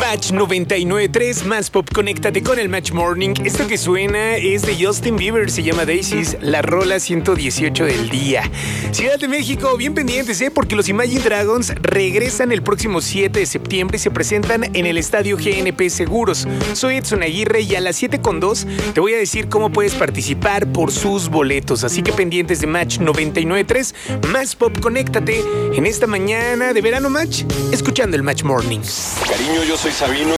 Match 99.3, Más Pop, conéctate con el Match Morning. Esto que suena es de Justin Bieber, se llama Daisies, la rola 118 del día. Ciudad de México, bien pendientes, porque los Imagine Dragons regresan el próximo 7 de septiembre y se presentan en el estadio GNP Seguros. Soy Edson Aguirre y a las 7:02 te voy a decir cómo puedes participar por sus boletos. Así que pendientes de Match 99.3, Más Pop, conéctate en esta mañana de verano Match, escuchando el Match Morning. Cariño, yo soy Sabino.